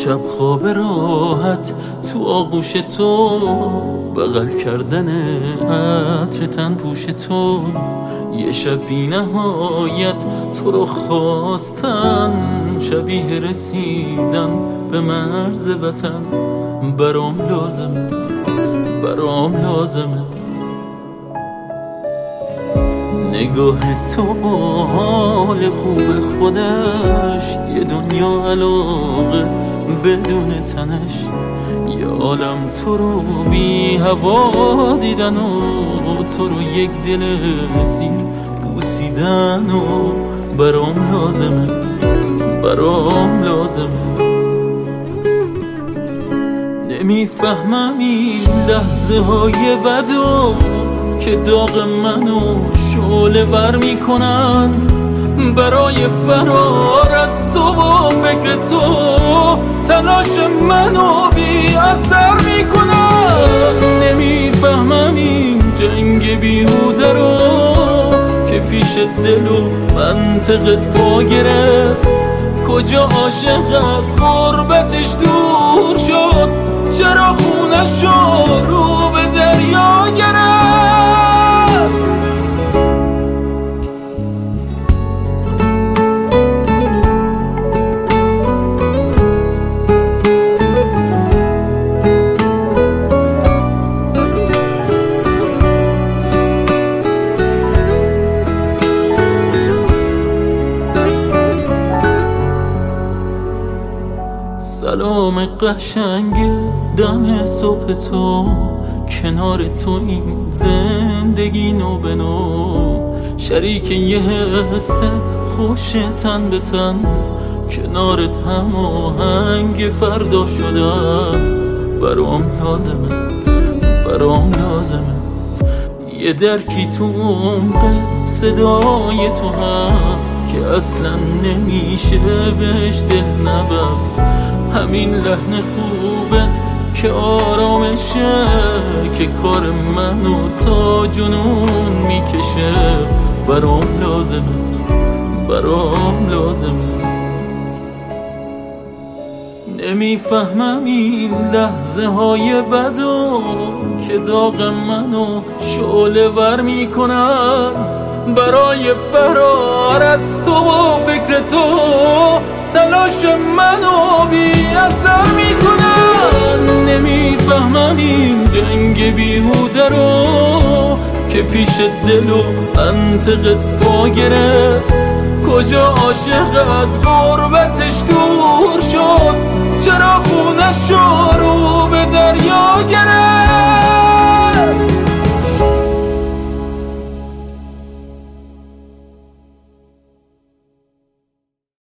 شب خواب راحت تو آغوش تو، بغل کردن عطر تن پوش تو، یه شب بی نهایت تو رو خواستن، شبیه رسیدن به مرز وطن. برام لازمه، برام لازمه نگاه تو با حال خوب خودش، یه دنیا علاقه بدون تنش، یه عالم تو رو بی هوا دیدن و تو رو یک دل سیر بوسیدن. و برام لازمه، برام لازمه نمیفهمم این لحظه های بدو که داغ منو شعله ور میکنن، برای فرار از تو و فکر تو تلاش منو بی اثر میکنن. نمیفهمم این جنگ بیهوده رو که پیش دل و منطقت پا گرفت، کجا عاشق از غربتش دور شد، چرا خونشو رو به دریا گرفت. سلام قشنگ دم صبح تو، کنار تو این زندگی نو به نو، شریک یه حس خوش تن به تن، کنارت هماهنگ فردا شدن. برام لازمه، برام لازمه یه درکی تو عمق صدای تو هست که اصلا نمیشه بهش دل نبست، همین لحن خوبت که آرامشه، که کار منو تا جنون میکشه. برام لازمه، برام لازمه نمیفهمم این لحظه های بدو که داغ منو شعله ور میکنن، برای فرار از تو و فکر تو تلاش منو بی اثر میکنن. نمیفهمم این جنگ بیهوده رو که پیش دل و منطقت پا گرفت، کجا عاشق از غربتش دور شد،